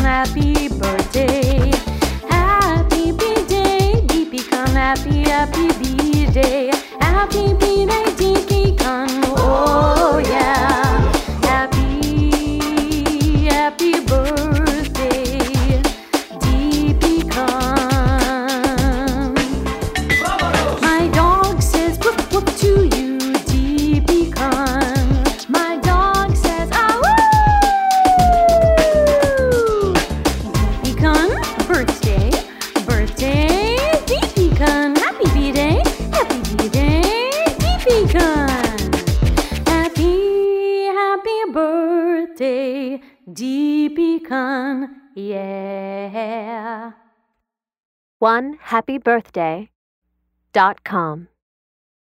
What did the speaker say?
happy birthday. Happy B-Day, Deepikan, happy B-Day. Happy B-Day, Deepikan, oh yeah. Happy birthday, Deepikan. My dog says whoop whoop to you, Deepikan. My dog says ah woo. Deepikan, birthday, Deepikan. Happy B-Day, Deepikan. Happy birthday, Deepikan, yeah. OneHappyBirthday.com